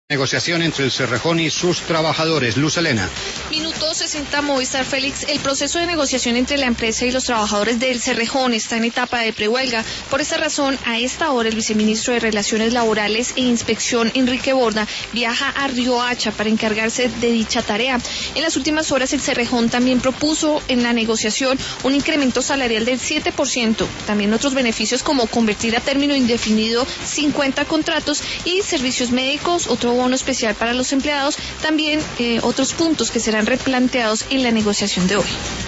Negociación entre el Cerrejón y sus trabajadores. Luz Helena. Minuto 60 Movistar. Félix, el proceso de negociación entre la empresa y los trabajadores del Cerrejón está en etapa de prehuelga. Por esta razón, a esta hora, el viceministro de Relaciones Laborales e Inspección, Enrique Borda, viaja a Riohacha para encargarse de dicha tarea. En las últimas horas, el Cerrejón también propuso en la negociación un incremento salarial del 7%. También otros beneficios como convertir a término indefinido 50 contratos y servicios médicos, otro bono especial para los empleados, también otros puntos que serán replanteados en la negociación de hoy.